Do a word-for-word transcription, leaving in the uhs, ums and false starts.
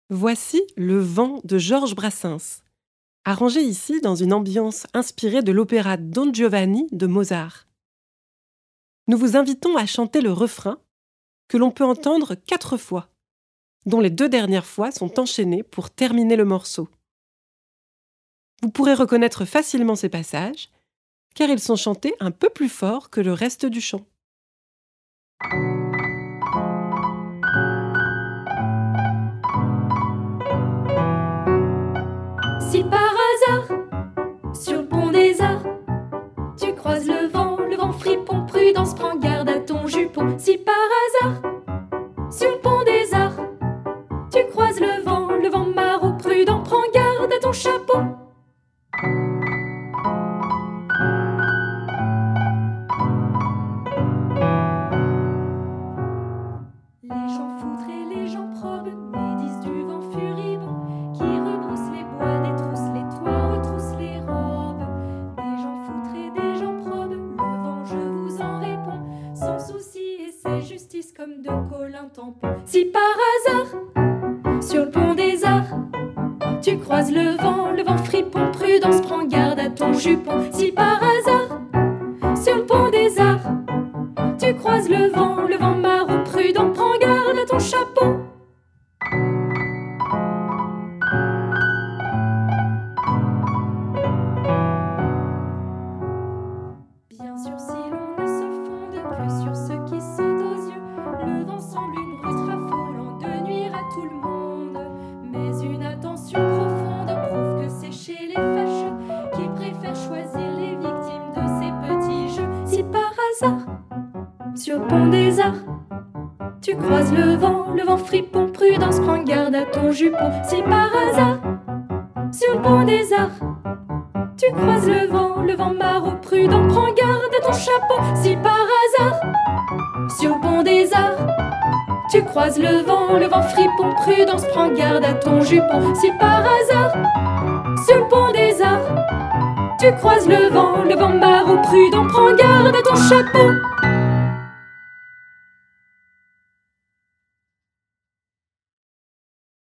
Voici Le Vent de Georges Brassens, arrangé ici dans une ambiance inspirée de l'opéra Don Giovanni de Mozart. Nous vous invitons à chanter le refrain, que l'on peut entendre quatre fois, dont les deux dernières fois sont enchaînées pour terminer le morceau. Vous pourrez reconnaître facilement ces passages, car ils sont chantés un peu plus fort que le reste du chant. Si par hasard, sur le pont des Arts, tu croises le vent, le vent fripon, prudence, prends garde à ton jupon. Si par hasard, sur le pont des Arts, tu croises le vent, le vent maraud, prudent, prends garde à ton chapeau. Les gens foutres et les gens probes médisent du vent furibond qui rebrousse les bois, détrousse les toits, retrousse les robes. Des gens foutres et des gens probes, le vent je vous en réponds, sans souci et c'est justice comme de Colin tampon. Si par hasard, sur le pont des Arts, tu croises le vent, le vent fripon, prudence, prends garde à ton jupon. Si par hasard, sur le pont des Arts, tu croises le vent, le vent maraud, prudent, prends garde à ton chapeau. Bien sûr, si l'on ne se fonde plus sur ce qui saute aux yeux, le vent semble une brute raffolant de nuire à tout le monde. Mais une attention profonde prouve que c'est chez les fâcheux qui préfèrent choisir les victimes de ces petits jeux. Si par hasard, sur le pont des Arts, tu croises le vent, le vent fripon, prudence, prends garde à ton jupon. Si par hasard, sur le pont des Arts, tu croises le vent, le vent maraud, prudent, prends garde à ton chapeau. Si par hasard, sur le pont des Arts, tu croises le vent, le vent fripon, prudence, prends garde à ton jupon. Si par hasard, sur le pont des Arts, tu croises le vent, le vent maraud, prudent, prends garde à ton chapeau.